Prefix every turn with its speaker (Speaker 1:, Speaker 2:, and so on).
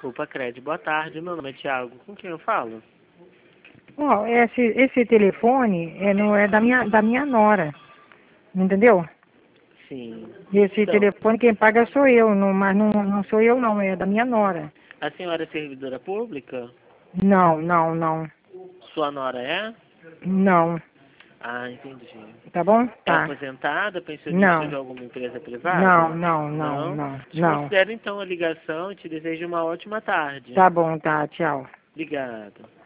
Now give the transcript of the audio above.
Speaker 1: Opa, Cred, boa tarde. Meu nome é Thiago. Com quem eu falo?
Speaker 2: Ó, esse telefone não é da minha nora, entendeu?
Speaker 1: Sim.
Speaker 2: Esse
Speaker 1: Então,
Speaker 2: telefone quem paga sou eu, mas não sou eu não, é da minha nora.
Speaker 1: a senhora é servidora pública?
Speaker 2: Não, não, não,
Speaker 1: Sua nora é?
Speaker 2: não,
Speaker 1: Ah, entendi.
Speaker 2: tá bom?
Speaker 1: É
Speaker 2: Tá.
Speaker 1: aposentada, pensionista de
Speaker 2: Não,
Speaker 1: alguma empresa
Speaker 2: não,
Speaker 1: privada?
Speaker 2: não, não,
Speaker 1: Não?
Speaker 2: não, não.
Speaker 1: Desconsidero então a ligação e te desejo uma ótima tarde.
Speaker 2: Tá bom, tá, tchau.
Speaker 1: Obrigado.